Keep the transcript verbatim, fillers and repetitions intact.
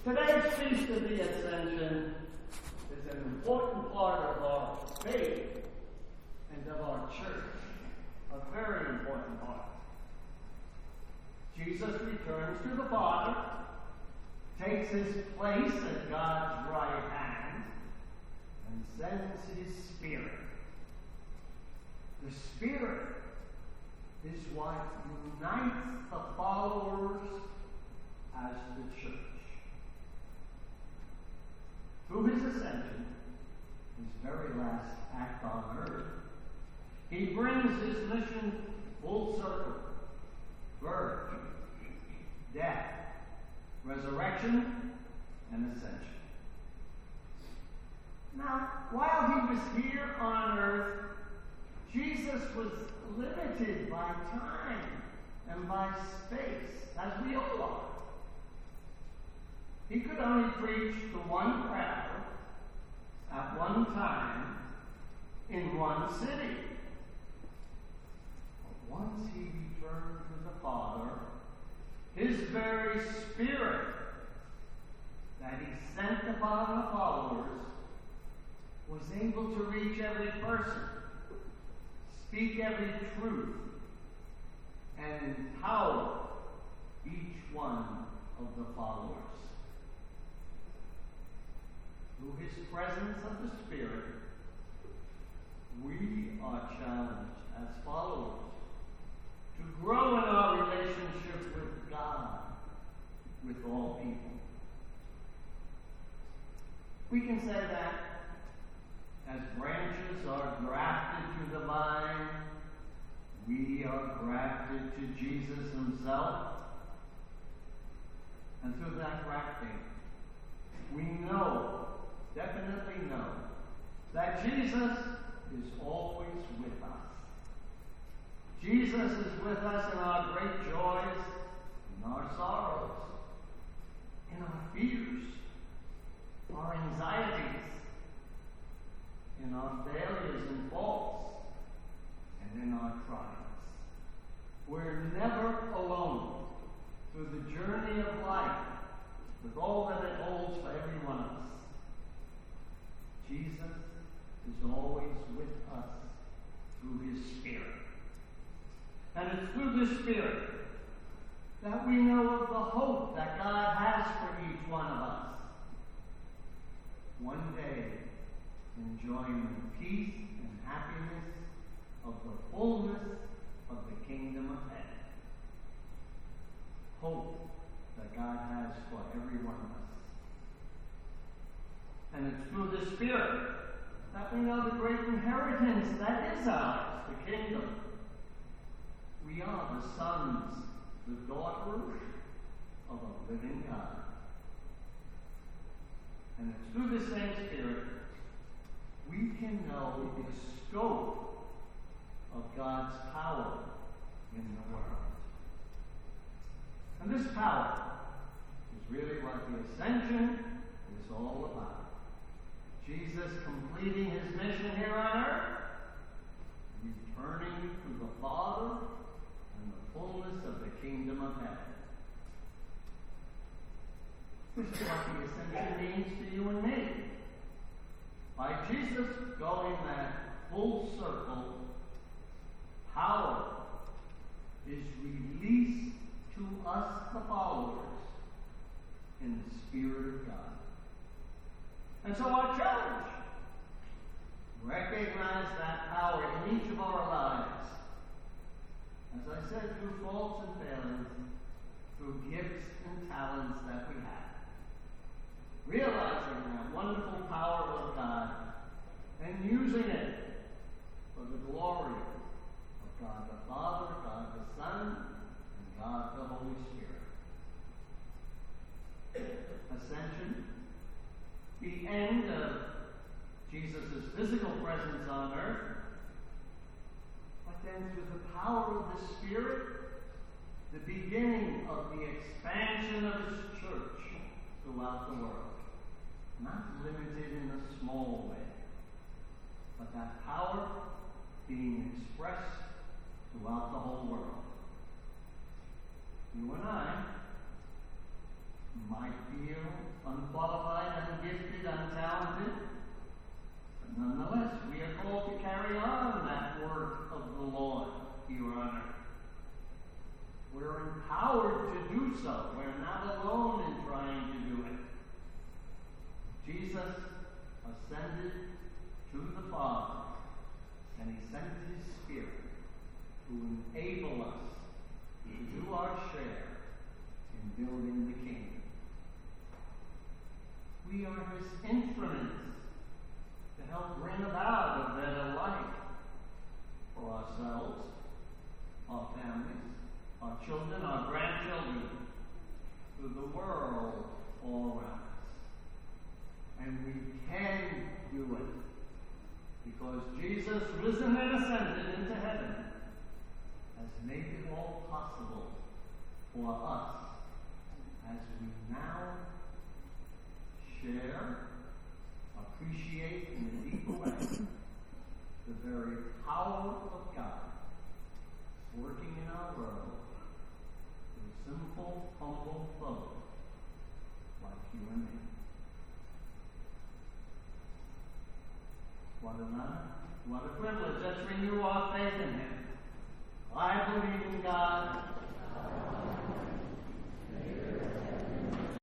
Today's Feast of the Ascension is an important part of our faith and of our church. A very important part. Jesus returns to the Father, takes his place at God's right hand, and sends his Spirit. The Spirit is what unites the followers as the church. Through his ascension, his very last act on earth, he brings his mission full circle. Birth, death, resurrection, and ascension. Now, while he was here on earth, Jesus was limited by time and by space, as we all are. He could only preach to one crowd at one time in one city. But once he returned to the Father, his very Spirit that he sent upon the followers was able to reach every person, speak every truth, and empower each one of the followers. Through his presence of the Spirit, we are challenged as followers to grow in our relationship with God, with all people. We can say that as branches are grafted to the vine, we are grafted to Jesus himself. And through that grafting, we know, definitely know, that Jesus is always with us. Jesus is with us in our great joys, in our sorrows, in our fears, our anxieties, in our failures and faults, and in our triumphs. We're never alone through the journey of life with all that it holds for every one of us. Jesus is always with us through his Spirit. And it's through the Spirit that we know of the hope that God has for each one of us. One day, enjoying the peace and happiness of the fullness of the kingdom of heaven. Hope that God has for every one of us. And it's through the Spirit that we know the great inheritance that is ours, the kingdom. We are the sons, the daughters of a living God. And it's through the same Spirit we can know the scope of God's power in the world. And this power is really what the ascension is all about. Jesus completing his mission here on earth, returning to the Father and the fullness of the kingdom of heaven. This is what the ascension means to you and me. By Jesus going that full circle, power is released to us, the followers, in the Spirit of God. And so our challenge, recognize that power in each of our lives. As I said, through faults and failings, through gifts and talents that we have. Realizing that wonderful power of God and using it for the glory of God the Father, God the Son, and God the Holy Spirit. Ascension, the end of Jesus' physical presence on earth, but then through the power of the Spirit, the beginning of the expansion of his church throughout the world. Not limited in a small way, but that power being expressed throughout the whole world. You and I might feel so. We're not alone in trying to do it. Jesus ascended to the Father, and he sent his Spirit to enable us to do our share in building the kingdom. We are his instruments to help bring about a better life for ourselves, our families, our children, our grandchildren, to the world all around us. And we can do it because Jesus, risen and ascended into heaven, has made it all possible for us as we now share, appreciate in a deeper way the very power of God working in our world through simple, humble folk like you and me. What an honor, what a privilege. Let's renew our faith in him. I believe in God,